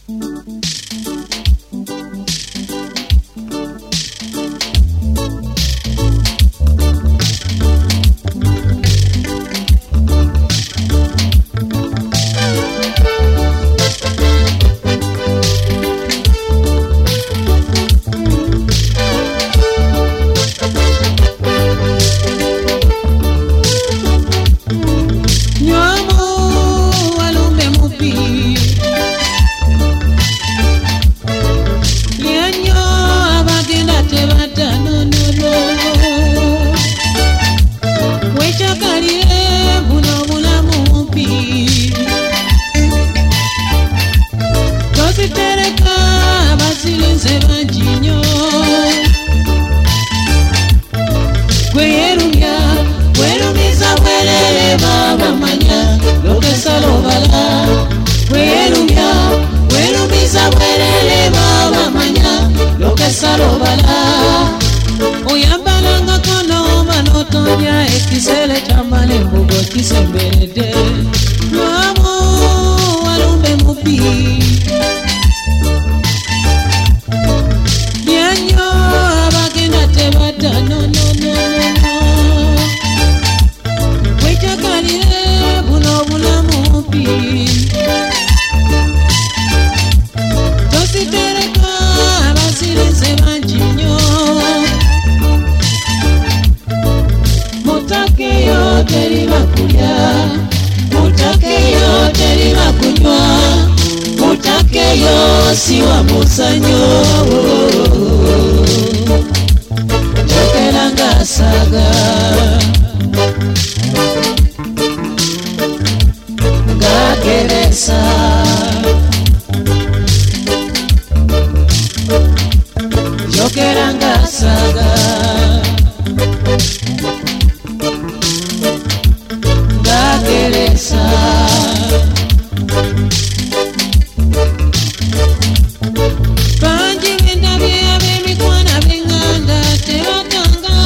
Oyambalanga kono manotonya ekisele chamale mbugo kisemberede Mamo walumbe mupi Nyanyo abagenda tebata no Wechakalire buno bulamu mupi Tositereka abasirize banjinyo Mutakeyo teriba kulya Mutakeyo teriba kunywa Mutakeyo siwa musanyo Jokelanga saga Gageresa Jokelanga saga Gageresa Banji wenda bya bemikwana benganda tebatanga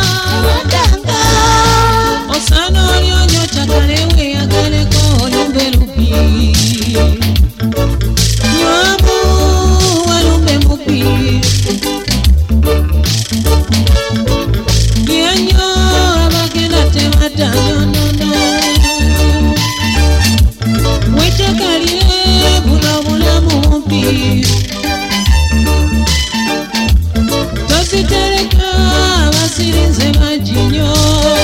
Osano lyonyo chakalewe akaleko olumbe lupi Nyamu walumbe mupi Nyanyo abagenda tebatanga Wechakalire buno mupi Tositereka abasirize majinyo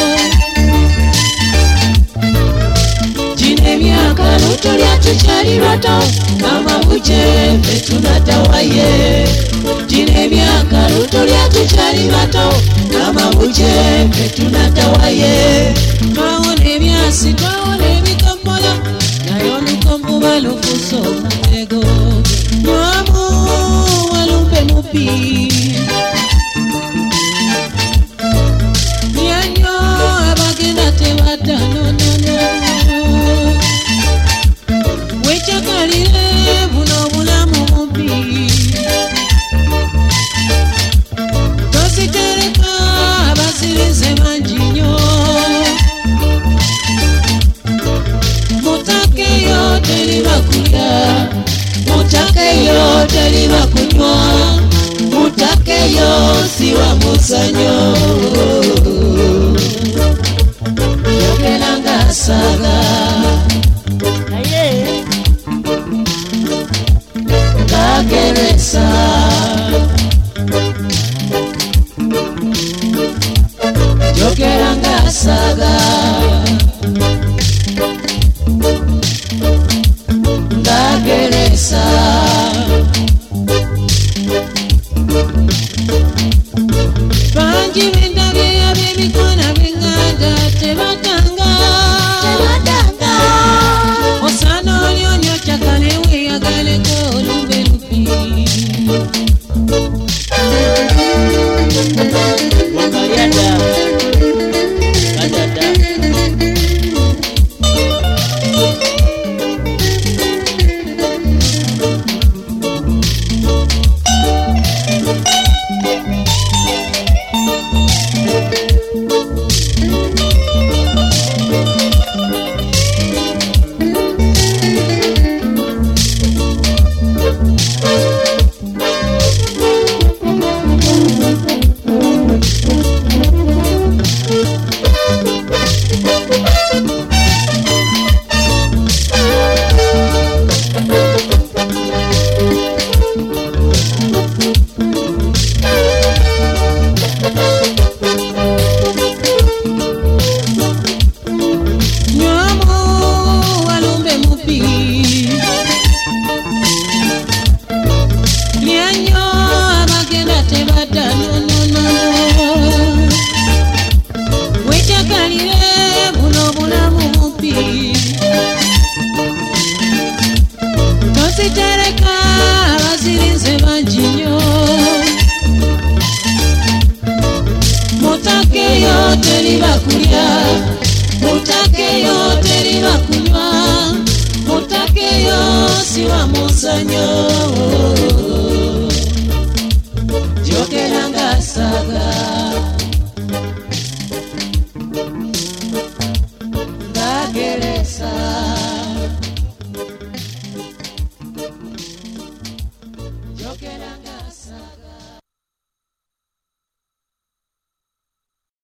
Jine myaka luto lyatuchali bato Kama buche fetunatawaye Jine myaka luto lyatuchali bato Kama buche fetunatawaye Twawone byasi twawone bikambola Nayo lukombu balufuso mutego Mwamu walumbe mupi Nyanyo abagenda tebata no Wechakalire buno bulamu mupi Tositereka abasirize manjinyo Mutakeyo teriba kulya Mutakeyo teriba kunywa Mutakeyo siwa musanyo Jokelanga saga Gageresa Jokelanga saga Gageresa Banji wenda bya bemikwana benganda tebatanga ogeranga